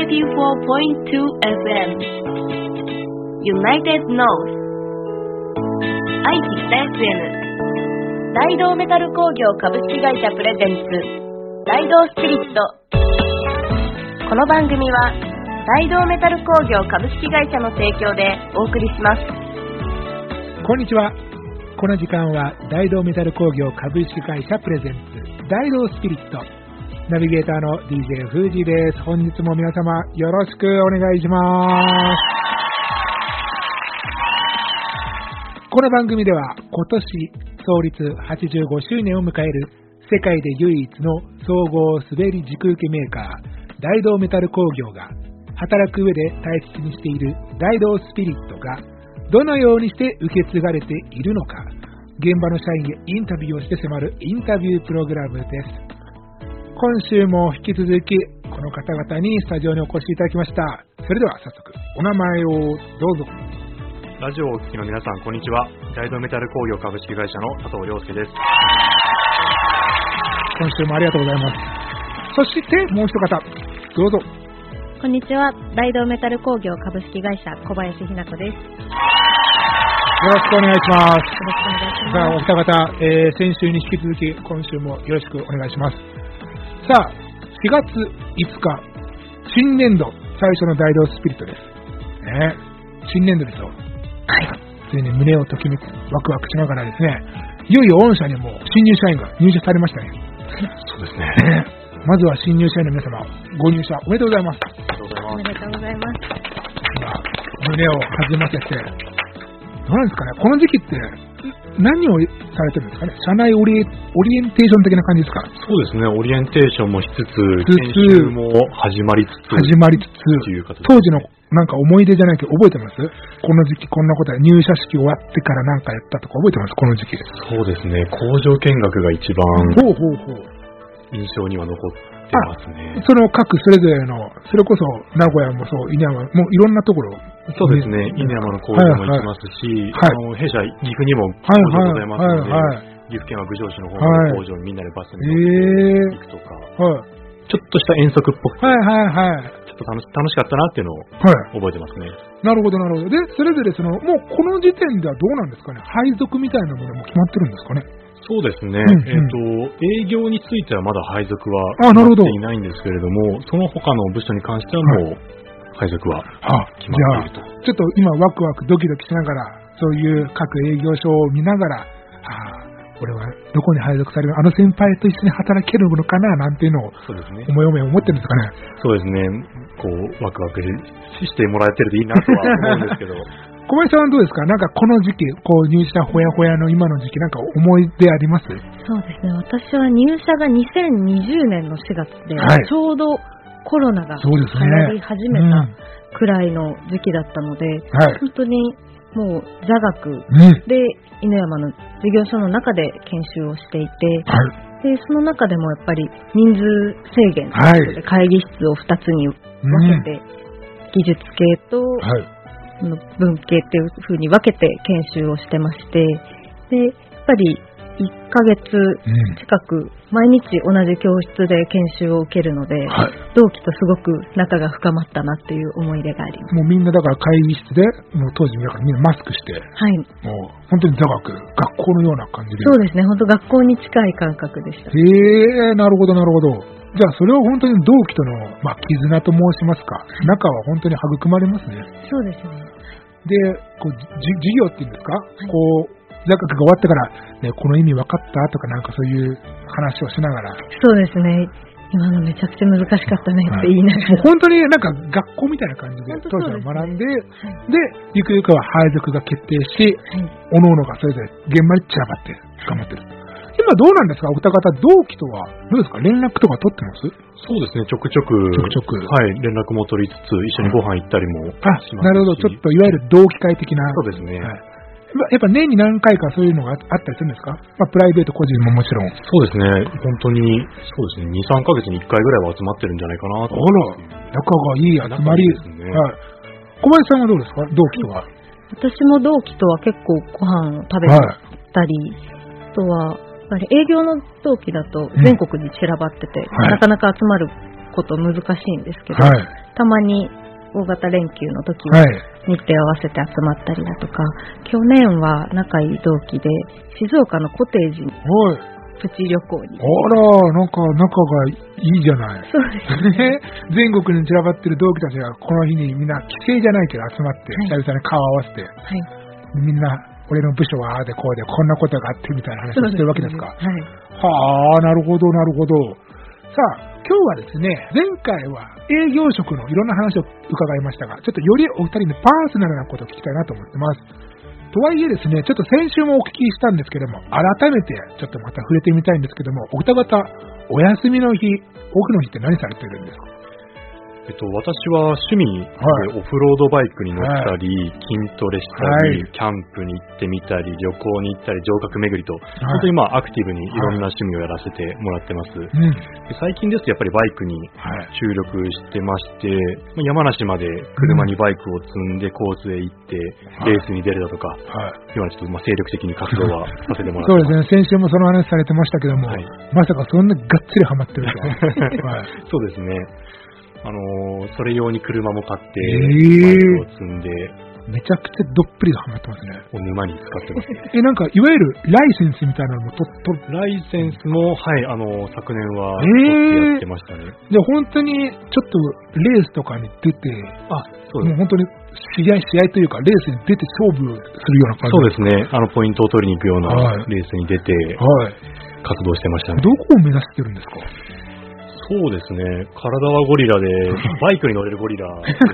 FM United North 愛知北 FM 大道メタル工業株式会社プレゼンツ大道スピリット。この番組は大道メタル工業株式会社の提供でお送りします。 こんにちは。この時間は大道メタル工業株式会社プレゼンツ大道スピリット、ナビゲーターの DJ フージーです。本日も皆様よろしくお願いします。この番組では今年創立85周年を迎える世界で唯一の総合滑り軸受けメーカー大道メタル工業が働く上で大切にしている大道スピリットがどのようにして受け継がれているのか、現場の社員へインタビューをして迫るインタビュープログラムです。今週も引き続きこの方々にスタジオにお越しいただきました。それでは早速お名前をどうぞ。 ラジオをお聞きの皆さん、こんにちは。大道メタル工業株式会社の佐藤亮介です。 今週もありがとうございます。そしてもう一方どうぞ。 こんにちは。大道メタル工業株式会社小林ひな子です。 よろしくお願いします。さあお二方、先週に引き続き今週もよろしくお願いします。さあ4月5日新年度最初の大道スピリットですね。新年度ですよ。はい。ついに胸をときめくワクワクしながらですね、いよいよ御社にも新入社員が入社されましたね。 そうですね。 まずは新入社員の皆様ご入社おめでとうございます。 おめでとうございます。 今胸を弾ませて、どうなんですかね、この時期って何をされてるんですかね。社内オリエンテーション的な感じですか。 そうですね。オリエンテーションもしつつ研修も始まりつつという形。 当時のなんか思い出じゃないけど覚えてます？この時期こんなことは入社式終わってからなんかやったとか覚えてます？この時期。 そうですね。工場見学が一番印象には残ってますね。 その各それぞれの、それこそ名古屋もそう稲山もいろんなところ。 そうですね。稲山の工場も行きますし、弊社岐阜にも工場ございますので、岐阜県は郡上市の方の工場にみんなでバスに乗って行くとか、ちょっとした遠足っぽくて、ちょっと楽しかったなっていうのを覚えてますね。 なるほどなるほど。でそれぞれもうこの時点ではどうなんですかね。配属みたいなものも決まってるんですかね。 そうですね。営業についてはまだ配属は決まっていないんですけれども、その他の部署に関してはもう配属は決まっていると。 ちょっと今ワクワクドキドキしながら、そういう各営業所を見ながら、俺はどこに配属される、あの先輩と一緒に働けるのかななんていうのを思い思ってるんですかね。 そうですね。こうワクワクしてもらえてるといいなとは思うんですけど。 小林さんはどうですか。なんかこの時期こう入社ほやほやの今の時期なんか思い出あります？ そうですね。私は入社が2020年の4月で、ちょうどコロナが流行り始めたくらいの時期だったので、本当にもう座学で犬山の事業所の中で研修をしていて、でその中でもやっぱり人数制限ということで会議室を2つに分けて、技術系と文系っていう風に分けて研修をしてまして、でやっぱり1ヶ月近く毎日同じ教室で研修を受けるので、同期とすごく仲が深まったなっていう思い出があります。 もうみんなだから会議室でもう当時みんなマスクして、もう本当に座学校のような感じで。 そうですね。本当学校に近い感覚でした。 なるほどなるほほど。じゃあそれは本当に同期との、絆と申しますか、仲は本当に育まれますね。 そうですね。 でこう授業っていうんですか、こう座学が終わってから、この意味分かったとかなんかそういう話をしながら。 そうですね。今のめちゃくちゃ難しかったねって言いながら、 本当になんか学校みたいな感じで当時は学んで、でゆくゆくは配属が決定し、各々がそれぞれ現場に散らばって頑張ってる。今どうなんですか、お二方同期とはどうですか、連絡とか取ってます？ そうですね、ちょくちょく連絡も取りつつ一緒にご飯行ったりもしますし。 なるほど、ちょっといわゆる同期会的な。 そうですね。 やっぱ年に何回かそういうのがあったりするんですか？プライベート個人ももちろん。 そうですね。本当にそうですね。2、3ヶ月に1回ぐらいは集まってるんじゃないかなと。 仲がいい集まりですね。小林さんはどうですか？同期とは。 私も同期とは結構ご飯を食べたり、あとはやっぱり営業の同期だと全国に散らばってて、なかなか集まること難しいんですけど、たまに大型連休の時は日程を合わせて集まったりだとか、去年は仲いい同期で静岡のコテージにプチ旅行に。 あら、なんか仲がいいじゃない。 そうですね。 全国に散らばってる同期たちがこの日にみんな帰省じゃないけど集まって久々に顔を合わせて、みんな俺の部署はああでこうでこんなことがあってみたいな話をしてるわけですか。はあ、なるほどなるほど。さあ今日はですね、前回は営業職のいろんな話を伺いましたが、ちょっとよりお二人のパーソナルなことを聞きたいなと思ってます。とはいえですね、ちょっと先週もお聞きしたんですけども、改めてちょっとまた触れてみたいんですけども、お二方お休みの日、オフの日って何されてるんですか？ 私は趣味でオフロードバイクに乗ったり、筋トレしたり、キャンプに行ってみたり、旅行に行ったり、城郭巡りと、本当にアクティブにいろんな趣味をやらせてもらってます。で最近ですとやっぱりバイクに注力してまして、山梨まで車にバイクを積んでコースへ行って、レースに出るだとか、今ちょっと精力的に活動はさせてもらってます。 そうですね、先週もその話されてましたけども、まさかそんながっつりハマってるとは。 そうですね。それ用に車も買って、バイクを積んで、 めちゃくちゃどっぷりハマってますね。 沼に使ってますね。 なんかいわゆるライセンスみたいなのもライセンスも、昨年は取ってやってましたね。 で、本当にちょっとレースとかに出て、 そうです。 もう本当に試合というかレースに出て勝負するような感じ。 そうですね。ポイントを取りに行くようなレースに出て、活動してましたね。 どこを目指してるんですか？ そうですね。体はゴリラで、バイクに乗れるゴリラ。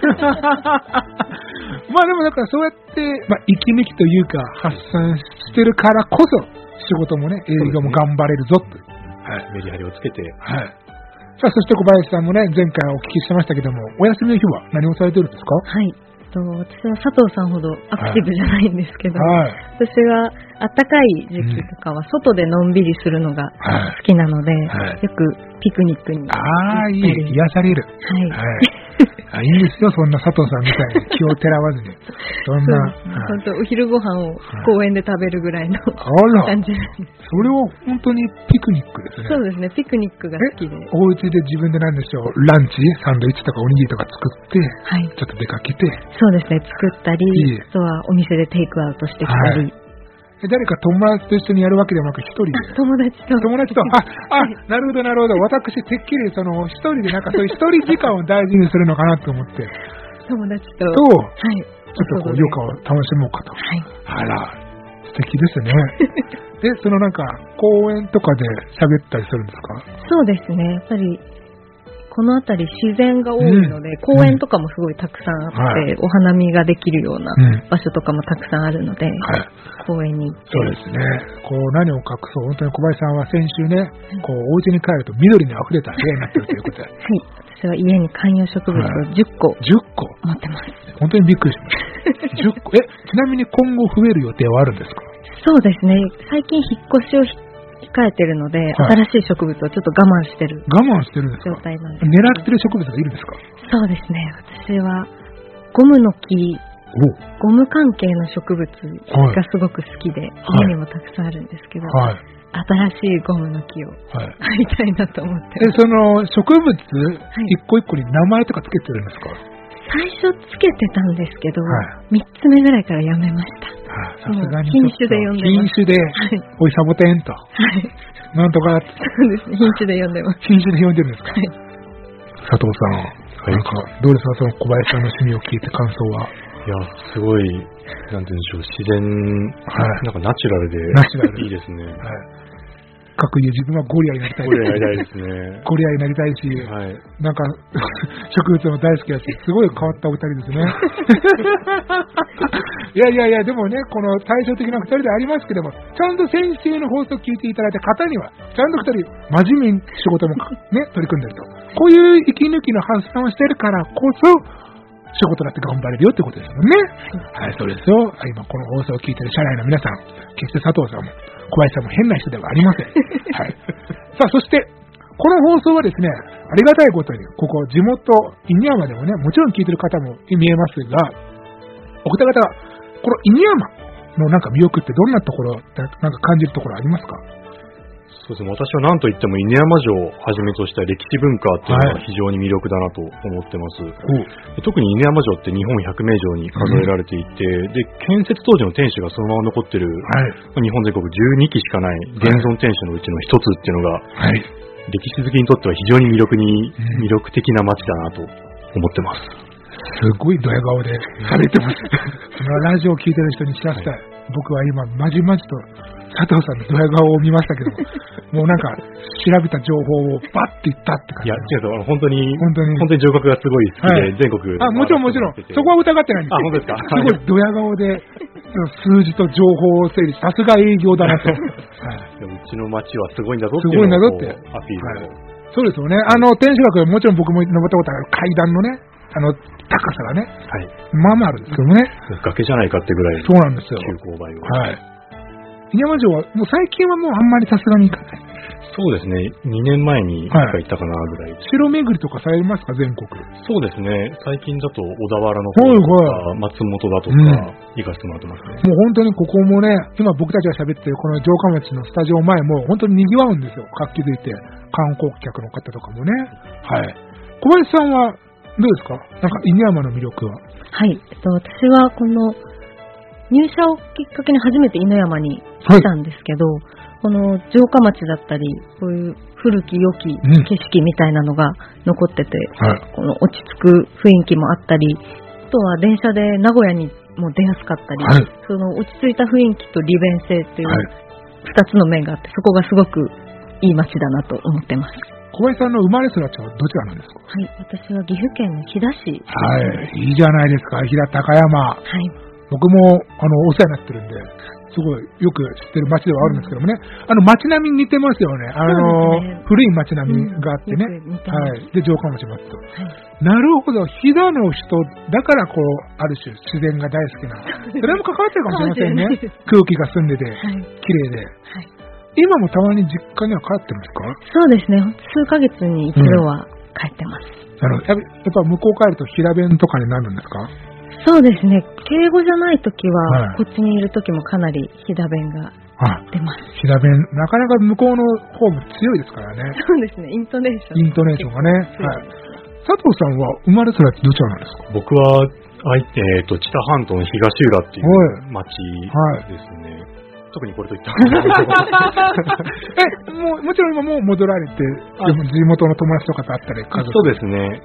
でもだからそうやって、息抜きというか発散してるからこそ、仕事もね、営業も頑張れるぞという。 メリハリをつけて。 さあ、そして小林さんもね、前回お聞きしてましたけども、お休みの日は何をされてるんですか？ 私は佐藤さんほどアクティブじゃないんですけど、私は暖かい時期とかは外でのんびりするのが好きなので、よくピクニックに行ったり。 癒される。いいですよ、そんな佐藤さんみたいに気をてらわずに。そんな。 本当お昼ご飯を公園で食べるぐらいの感じなんです。 それは本当にピクニックですね。 そうですね、ピクニックが好きで。 お家で自分で何でしょう、ランチ、サンドイッチとかおにぎりとか作って、ちょっと出かけて。 そうですね、作ったり、あとはお店でテイクアウトしてきたり。 誰か友達と一緒にやるわけでもなく一人で。 友達と。 なるほどなるほど。私てっきりその一人でなんかそういう一人時間を大事にするのかなと思って。 友達と。 ちょっとこう余暇を楽しもうかと。あら、素敵ですね。そのなんか公園とかで喋ったりするんですか？ そうですね。やっぱりこの辺り自然が多いので、公園とかもすごいたくさんあって、お花見ができるような場所とかもたくさんあるので、公園に行って。 そうですね。何を隠そう、本当に小林さんは先週ね、お家に帰ると緑に溢れた部屋になってるということで。 私は家に観葉植物を10個持ってます。 本当にびっくりしました。10個。ちなみに今後増える予定はあるんですか？ そうですね。最近引っ越しを控えてるので、新しい植物をちょっと我慢してる状態なんです。 狙ってる植物がいるんですか？ そうですね。私はゴムの木、ゴム関係の植物がすごく好きで、家にもたくさんあるんですけど、新しいゴムの木を買いたいなと思って。 その植物一個一個に名前とかつけてるんですか？ 最初つけてたんですけど、3つ目ぐらいからやめました。 さすがに品種で呼んでます。 品種で、おいサボテンと。なんとか。 そうですね、品種で呼んでます。 品種で呼んでるんですか？佐藤さん、なんかどうですか、その小林さんの趣味を聞いて感想は。 いや、すごい、なんて言うんでしょう、自然、なんかナチュラルでいいですね。 かくいう自分はゴリラになりたい。 ゴリラになりたいですね。 ゴリラになりたいし、なんか植物も大好きだし、すごい変わったお二人ですね。いや、でもね、この対照的な二人でありますけども、ちゃんと先週の放送を聞いていただいた方には、ちゃんと二人、真面目に仕事もね、取り組んでると。こういう息抜きの発散をしてるからこそ、仕事だって頑張れるよってことですもんね。そうですよ。今この放送を聞いてる社内の皆さん、決して佐藤さんも小林さんも変な人ではありません。さあ、そしてこの放送はですね、ありがたいことにここ地元犬山でもね、もちろん聞いてる方も見えますが、お二方はこの犬山のなんか魅力ってどんなところ、なんか感じるところありますか？ そうですね、私は何といっても犬山城をはじめとした歴史文化っていうのが非常に魅力だなと思ってます。特に犬山城って日本百名城に数えられていて、で建設当時の天守がそのまま残ってる、日本全国12基しかない現存天守のうちの一つっていうのが、歴史好きにとっては非常に魅力的な街だなと思ってます。 すごいドヤ顔でされてます。ラジオを聞いてる人に知らせたい。僕は今まじまじと佐藤さんのドヤ顔を見ましたけどもうなんか調べた情報をバッていったって感じ。 いや違う、本当に城郭がすごい好きで、全国もちろんそこは疑ってないんです。 本当ですか。 すごいドヤ顔で数字と情報を整理し、さすが営業だなと。 でもうちの町はすごいんだぞっていうのをアピールを。 そうですよね。天守閣もちろん僕も登ったことある階段のね、高さがね、まあまああるんですけどね。 崖じゃないかってぐらい。 そうなんですよ。 急勾配を。 犬山城はもう最近はもうあんまりさすがに行かない。 そうですね。2年前に1回行ったかなぐらい。 城巡りとかされますか、全国？ そうですね。最近だと小田原の方とか、松本だとか、行かせてもらってますね。 もう本当にここもね、今僕たちが喋ってるこの城下町のスタジオ前も本当に賑わうんですよ。活気づいて、観光客の方とかもね。小林さんはどうですか？なんか犬山の魅力は？ 私はこの入社をきっかけに初めて犬山に来たんですけど、この城下町だったり、こういう古き良き景色みたいなのが残ってて、この落ち着く雰囲気もあったり、あとは電車で名古屋にも出やすかったり、その落ち着いた雰囲気と利便性っていう2つの面があって、そこがすごくいい街だなと思ってます。 小林さんの生まれ育ちはどちらなんですか？ 私は岐阜県の飛騨市。 いいじゃないですか、飛騨高山。僕もお世話になってるんで、すごいよく知ってる街ではあるんですけどもね、街並みに似てますよね。古い街並みがあってね。で、城下町もあって。なるほど、飛騨の人だからこう、ある種自然が大好きな。それも関わってるかもしれませんね。空気が澄んでて、綺麗で。今もたまに実家には帰ってますか？ そうですね。数ヶ月に一度は帰ってます。 やっぱ向こう帰ると平弁とかになるんですか？ そうですね。敬語じゃないときは、こっちにいるときもかなり飛騨弁が出ます。 飛騨弁、なかなか向こうの方も強いですからね。 そうですね。イントネーションがね。佐藤さんは生まれ育ちどちらなんですか？ 僕は、知多半島の東浦っていう町ですね。特にこれといったもちろん今もう戻られて、地元の友達とかと会ったり、家族。 そうですね。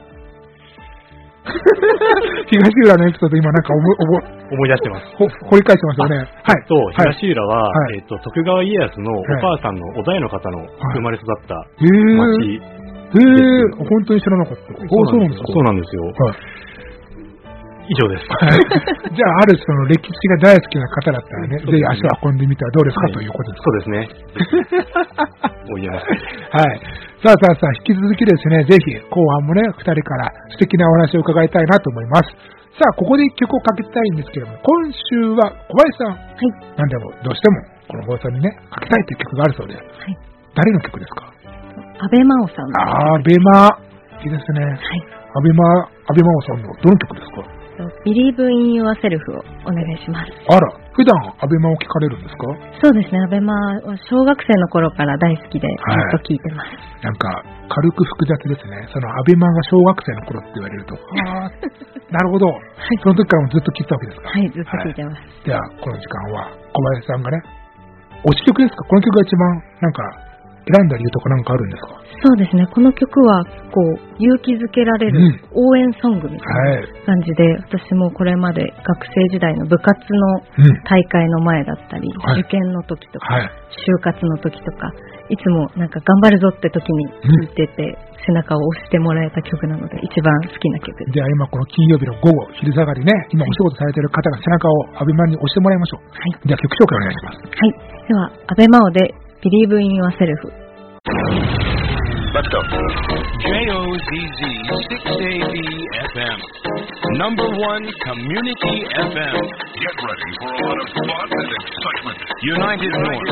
東浦のエピソード今なんか思い出してます。 掘り返してますよね。 東浦は、徳川家康のお母さんの織田家の方の生まれ育った町。 本当に知らなかった。 そうなんですよ。以上です。 じゃあ、あるその歴史が大好きな方だったらね、ぜひ足を運んでみてはどうですかということです。 そうですね。もう言えます。 さあ、引き続きですね、ぜひ後半もね、2人から素敵なお話を伺いたいなと思います。さあ、ここで1曲をかけたいんですけども、今週は小林さん、何でもどうしてもこの放送にね、かけたいという曲があるそうで、誰の曲ですか？ 阿部真央さんの曲。 阿部真、いいですね。阿部真央さんのどの曲ですか ？Believe in Yourself をお願いします。 普段阿部真を聴かれるんですか？ そうですね。阿部真は小学生の頃から大好きでずっと聴いてます。 なんか軽く複雑ですね。その阿部真が小学生の頃って言われると、なるほど。その時からもずっと聴いたわけですか？ ずっと聴いてます。 ではこの時間は小林さんがね、推し曲ですか？この曲が一番なんか選んだ理由とかなんかあるんですか？ そうですね。この曲はこう勇気づけられる応援ソングみたいな感じで、私もこれまで学生時代の部活の大会の前だったり、受験の時とか、就活の時とか、いつもなんか頑張るぞって時に聴いてて、背中を押してもらえた曲なので一番好きな曲です。 では今この金曜日の午後昼下がりね、今お仕事されている方が背中をアベマに押してもらいましょう。では曲紹介お願いします。 では阿部真央で Believe in Yourself。 Let's go. JOZZ 6AD FM. Number one community FM. Get ready for a lot of fun and excitement. United North.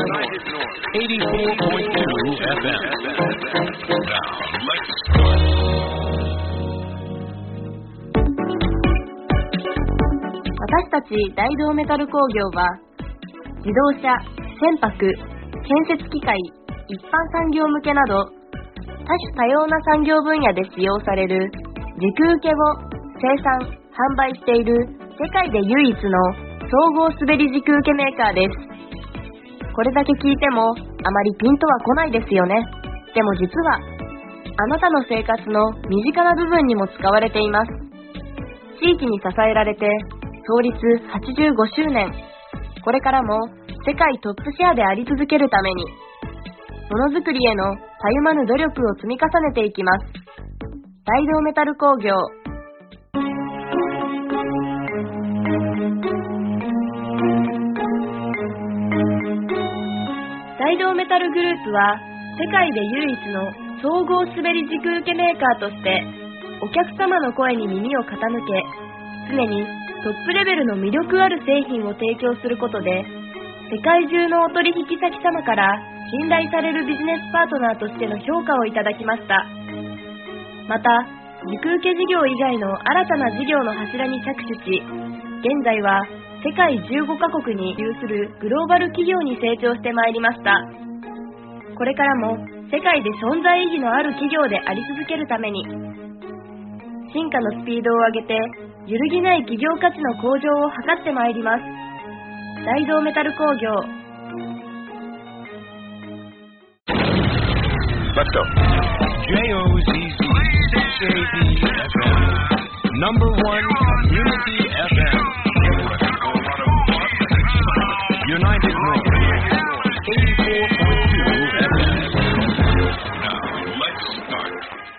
84.2 FM. Now, let's go. 私たち大同メタル工業は自動車、船舶、建設機械、 一般産業向けなど、多種多様な産業分野で使用される軸受けを生産・販売している世界で唯一の総合滑り軸受けメーカーです。これだけ聞いてもあまりピンとは来ないですよね。でも実はあなたの生活の身近な部分にも使われています。地域に支えられて創立85周年。これからも世界トップシェアであり続けるために、ものづくりへのたゆまぬ努力を積み重ねていきます。大同メタル工業。大同メタルグループは世界で唯一の総合滑り軸受けメーカーとしてお客様の声に耳を傾け、常にトップレベルの魅力ある製品を提供することで世界中のお取引先様から信頼されるビジネスパートナーとしての評価をいただきました。また、軸受け事業以外の新たな事業の柱に着手し、現在は世界15カ国に有するグローバル企業に成長してまいりました。これからも世界で存在意義のある企業であり続けるために、進化のスピードを上げて揺るぎない企業価値の向上を図ってまいります。大同メタル工業。 Let's go. JOZZ 6AD FM. Number one community FM. United North. 84.2 FM. Now, let's start.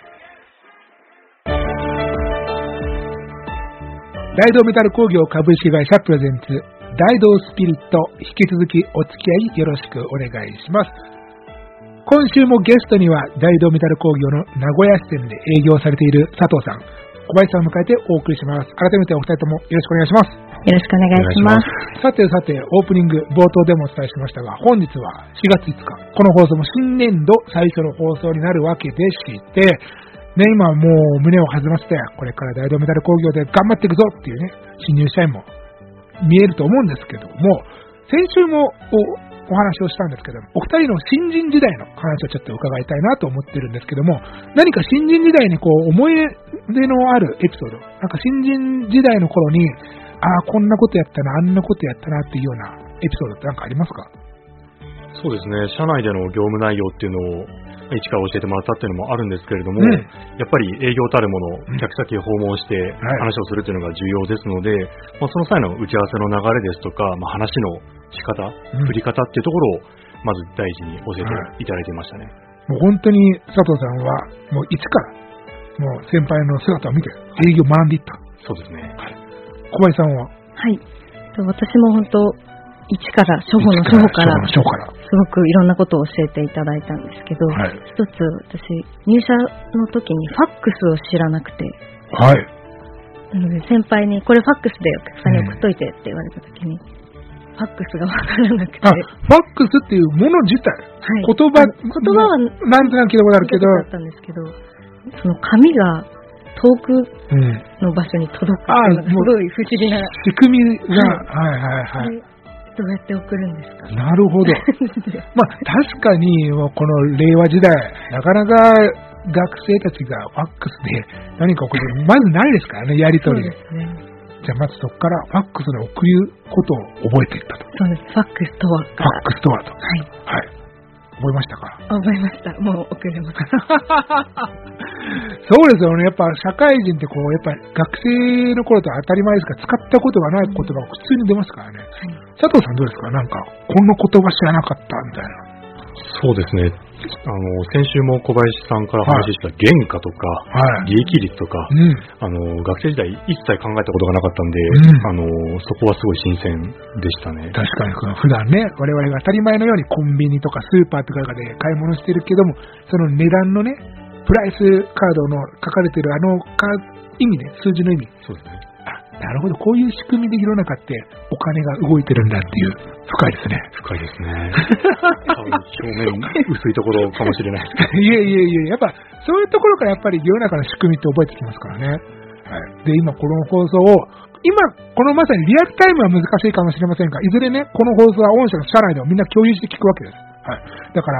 大同メタル工業株式会社プレゼンツ大同スピリット、引き続きお付き合いよろしくお願いします。今週もゲストには大同メタル工業の名古屋支店で営業されている佐藤さん、小林さんを迎えてお送りします。改めてお二人ともよろしくお願いします。 よろしくお願いします。 さて、オープニング冒頭でもお伝えしましたが、本日は4月5日、この放送も新年度最初の放送になるわけでして、ね、今もう胸を弾ませて、これから大同メタル工業で頑張っていくぞっていうね、新入社員も見えると思うんですけども、先週もお話をしたんですけども、お二人の新人時代の話をちょっと伺いたいなと思ってるんですけども、何か新人時代に思い出のあるエピソード、なんか新人時代の頃に、こんなことやったな、あんなことやったなっていうようなエピソードって何かありますか？ そうですね、社内での業務内容っていうのを一から教えてもらったっていうのもあるんですけれども、やっぱり営業たるもの、客先を訪問して話をするというのが重要ですので、その際の打ち合わせの流れですとか、話の仕方、振り方っていうところをまず大事に教えていただいていましたね。 もう本当に佐藤さんはもう一からもう先輩の姿を見て営業を学んでいった。 そうですね。 小林さんは？ はい。私も本当一から初歩の初歩からすごくいろんなことを教えていただいたんですけど、一つ私入社の時にファックスを知らなくて、なので先輩にこれファックスでお客さんに送っといてって言われた時に、ファックスが分からなくて、 ファックスっていうもの自体、言葉はなんとなく聞いたことあるけど、 だったんですけど、その紙が遠くの場所に届くっていうのがすごい不思議な仕組みが、 どうやって送るんですか？ なるほど。確かにこの令和時代、なかなか学生たちがファックスで何か送るまずないですからね、やり取りで。じゃあまずそこからファックスの送ることを覚えていったと。 そうです。ファックスとは。 ファックスとはと。はい。覚えましたか？ 覚えました。もう送れます。 そうですよね。やっぱ社会人ってやっぱり学生の頃と当たり前ですから、使ったことがない言葉が普通に出ますからね。佐藤さんどうですか？なんかこの言葉知らなかったみたいな。 そうですね。先週も小林さんから話した原価とか、利益率とか、学生時代一切考えたことがなかったんで、そこはすごい新鮮でしたね。 確かに普段ね、我々が当たり前のようにコンビニとかスーパーとかで買い物してるけども、その値段のね、プライスカードの書かれてる意味ね、数字の意味。 そうですね。 なるほど、こういう仕組みで世の中ってお金が動いてるんだっていう深いですね。 深いですね。表面薄いところかもしれないですけど。 いや、やっぱそういうところからやっぱり世の中の仕組みって覚えてきますからね。で、今この放送をこのまさにリアルタイムは難しいかもしれませんが、いずれね、この放送は御社の社内でもみんな共有して聞くわけです。だから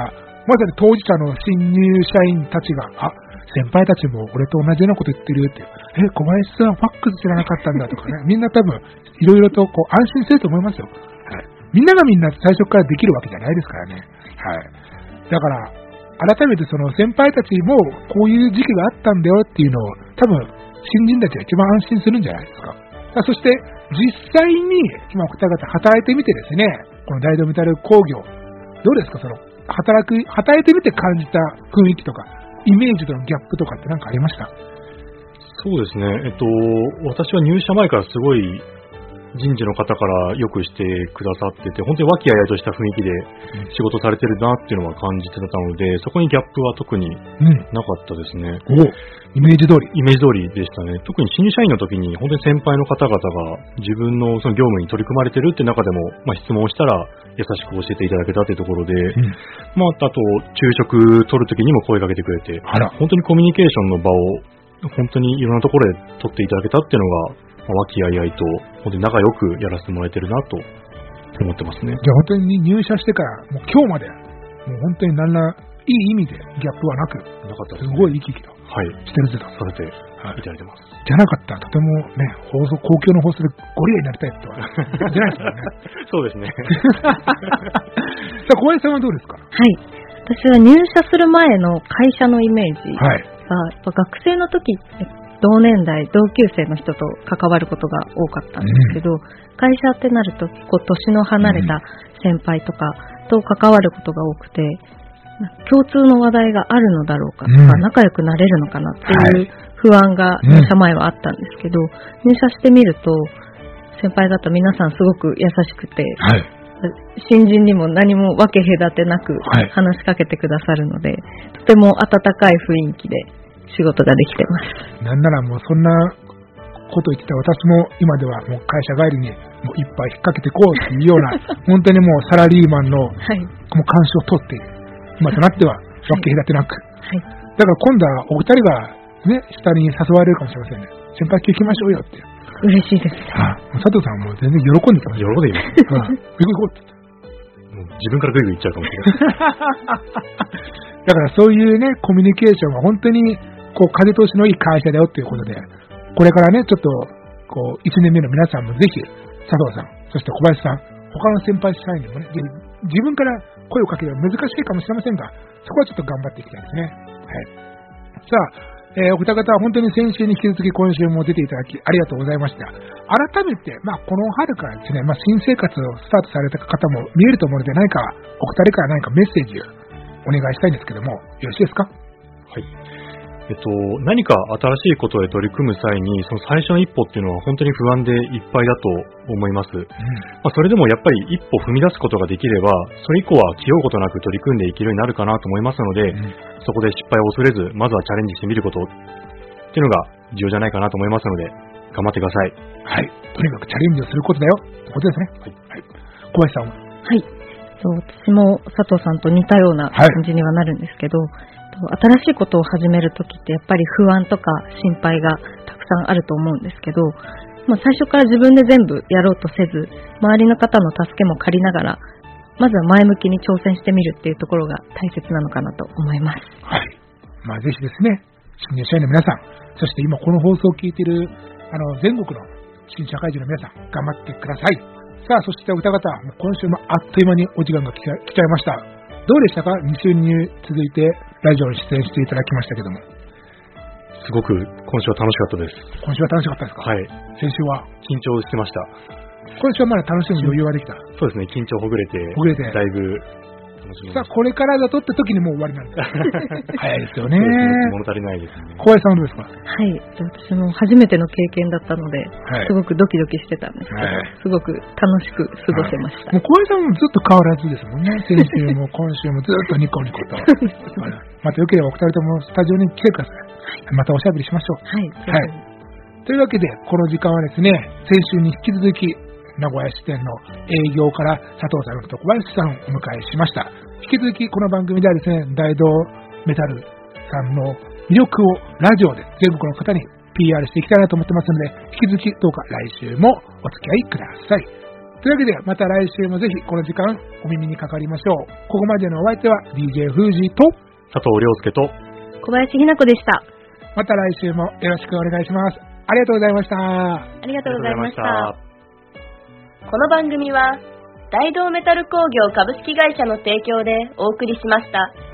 まさに当事者の新入社員たちが、先輩たちも俺と同じようなこと言ってるっていう。小林さんファックス知らなかったんだとかね。みんな多分、いろいろとこう安心すると思いますよ。はい。みんながみんな最初からできるわけじゃないですからね。はい。だから、改めてその先輩たちもこういう時期があったんだよっていうのを、多分、新人たちが一番安心するんじゃないですか。そして、実際に今お二方働いてみてですね、この大同メタル工業、どうですか、その、働いてみて感じた雰囲気とか、イメージとのギャップとかって何かありました？ そうですね。私は入社前からすごい人事の方からよくしてくださってて、本当に和気あいあいとした雰囲気で仕事されてるなっていうのは感じてたので、そこにギャップは特になかったですね。 イメージ通り。 イメージ通りでしたね。特に新入社員の時に本当に先輩の方々が自分のその業務に取り組まれてるって中でも、質問をしたら優しく教えていただけたというところで、あと昼食取る時にも声かけてくれて、本当にコミュニケーションの場を本当にいろんなところで取っていただけたっていうのが、和気あいあいと本当に仲良くやらせてもらえてるなと思ってますね。 じゃあ本当に入社してからもう今日までもう本当に何らいい意味でギャップはなく、 なかったですね。 すごい生き生きとしてるぜとされていただいてます。 じゃなかったらとてもね、公共の放送でゴリラになりたいとはじゃないですからね。 そうですね。 さあ小林さんはどうですか？ はい。私は入社する前の会社のイメージが、やっぱ学生の時って同年代、同級生の人と関わることが多かったんですけど、会社ってなると結構年の離れた先輩とかと関わることが多くて、共通の話題があるのだろうかとか、仲良くなれるのかなっていう不安が入社前はあったんですけど、入社してみると先輩方皆さんすごく優しくて、新人にも何も分け隔てなく話しかけてくださるので、とても温かい雰囲気で仕事ができてます。 なんならもうそんなこと言ってた私も今ではもう会社帰りにもう一杯引っ掛けてこうっていうような本当にもうサラリーマンのもう監視を取っている今となっては分け隔てなく、だから今度はお二人がね下に誘われるかもしれませんね。先輩今日行きましょうよって。 嬉しいです。 佐藤さんも全然喜んでた。 喜んでいます。 行こうって自分からグイグイ行っちゃうかもしれない。 だからそういうねコミュニケーションが本当にこう風通しのいい会社だよっていうことで、これからねちょっとこう1年目の皆さんもぜひ佐藤さん、そして小林さん、他の先輩社員にもね自分から声をかけるのは難しいかもしれませんが、そこはちょっと頑張っていきたいですね。さあ、お二方は本当に先週に引き続き今週も出ていただきありがとうございました。改めて、この春からですね、新生活をスタートされた方も見えると思うので、何かお二人から何かメッセージをお願いしたいんですけども、よろしいですか？ はい。何か新しいことへ取り組む際に、その最初の一歩っていうのは本当に不安でいっぱいだと思います。それでもやっぱり一歩踏み出すことができれば、それ以降は気負うことなく取り組んでいけるようになるかなと思いますので、そこで失敗を恐れず、まずはチャレンジしてみることっていうのが重要じゃないかなと思いますので、頑張ってください。 はい。とにかくチャレンジをすることだよってことですね。小林さんは？ はい。私も佐藤さんと似たような感じにはなるんですけど、新しいことを始めるときってやっぱり不安とか心配がたくさんあると思うんですけど、最初から自分で全部やろうとせず、周りの方の助けも借りながら、まずは前向きに挑戦してみるっていうところが大切なのかなと思います。 はい。ぜひですね、新入社員の皆さん、そして今この放送を聞いている全国の新社会人の皆さん、頑張ってください。さあ、そしてお二方、今週もあっという間にお時間が来ちゃいました。どうでしたか？2週に続いてラジオに出演していただきましたけども。 すごく今週は楽しかったです。 今週は楽しかったですか？ はい。 先週は緊張してました。 今週はまだ楽しむ余裕はできた？ そうですね、緊張ほぐれてだいぶ楽しみました。 さあ、これからだとって時にもう終わりなんです早いですよね。 物足りないですね。 小林さんはどうですか？ はい、私も初めての経験だったので、すごくドキドキしてたんですけど、すごく楽しく過ごせました。 もう小林さんもずっと変わらずですもんね。先週も今週もずっとニコニコとまたよければお二人ともスタジオに来てください。またおしゃべりしましょう。 はい。 というわけでこの時間はですね、先週に引き続き名古屋支店の営業から佐藤さんと小林さんをお迎えしました。引き続きこの番組ではですね、大同メタルさんの魅力をラジオで全国の方に PR していきたいなと思ってますので、引き続きどうか来週もお付き合いください。 というわけで、また来週もぜひこの時間お耳にかかりましょう。ここまでのお相手は DJ フージーと佐藤亮介と小林ひな子でした。 また来週もよろしくお願いします。ありがとうございました。 ありがとうございました。 この番組は大同メタル工業株式会社の提供でお送りしました。